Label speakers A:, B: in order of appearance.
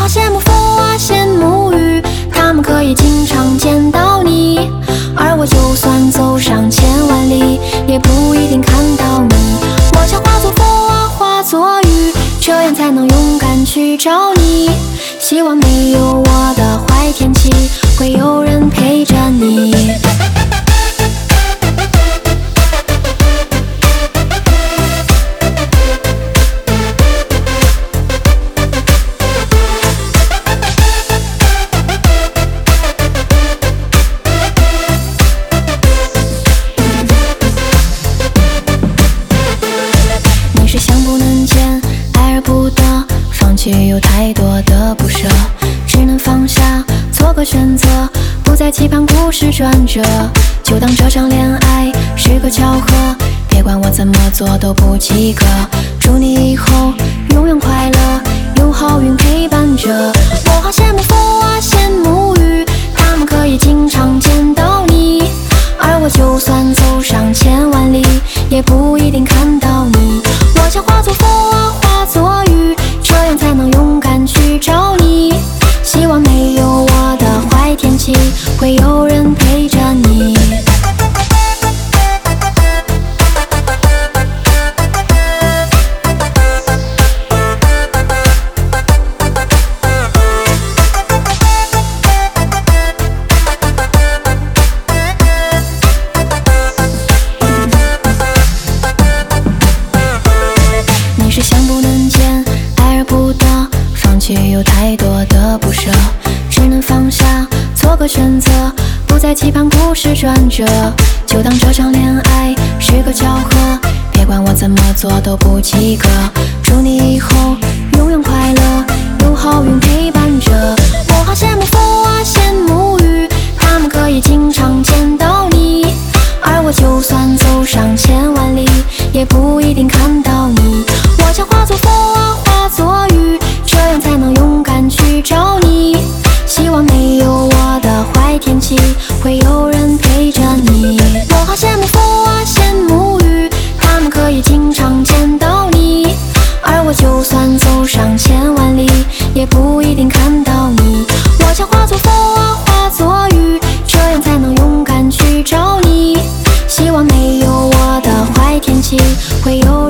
A: 好羡慕风啊，羡慕雨，他们可以经常见到你。而我就算走上千万里，也不一定看到你。我想化作风啊，化作雨，这样才能勇敢去找你。希望没有我的坏天气，会有人陪着你。你是想不能见，爱而不得，放弃有太多的不舍，只能放下，做个选择，不再期盼故事转折，就当这场恋爱是个巧合，别管我怎么做都不及格。祝你以后永远快乐，有好运陪伴着。我好羡慕风啊，羡慕雨，他们可以经常见到你。而我就算走上千万里，也不一定看到你。我想化作风啊，化作雨，这样才能勇敢去找你。希望没有我的坏天气，会有人陪着你。你是想不能见，爱而不得，放弃有太多的不舍，只能放下，做个选择，不再期盼故事转折，就当这场恋爱是个巧合，别管我怎么做都不及格。祝你以后永远快乐，有好运陪伴着。我好羡慕风啊，羡慕雨，他们可以经常见到你。而我就算走上千万里，也不一定看到你。我想化作风啊，化作雨，这样才能勇敢去找你。希望没有我的坏天气，会有人陪着你。我好羡慕风啊，羡慕雨，他们可以经常见到你。而我就算走上千万里，也不一定看到你。我想化作风啊，化作雨，这样才能勇敢去找你。希望没有我的坏天气，会有